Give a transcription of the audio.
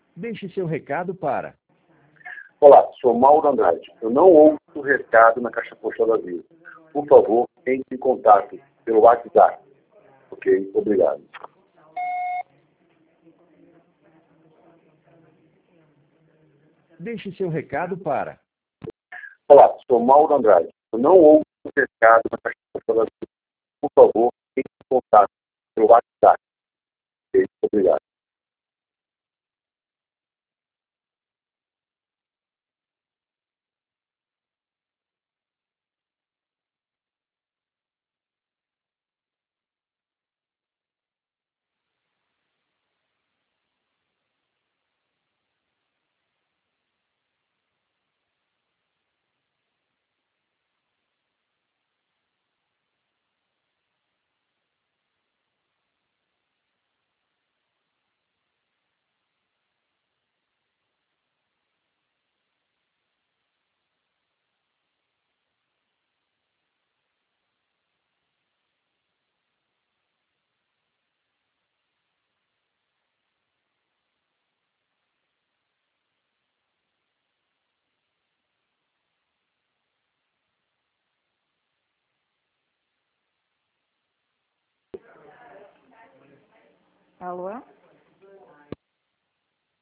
Deixe seu recado para... Olá, sou Mauro Andrade. Eu não ouço o recado na caixa postal da Vida. Por favor, entre em contato pelo WhatsApp. Ok? Obrigado. Deixe seu recado para... Olá, sou Mauro Andrade. Eu não ouço o recado na caixa postal da Vida. Por favor, entre em contato pelo WhatsApp. Ok? Obrigado. Alô?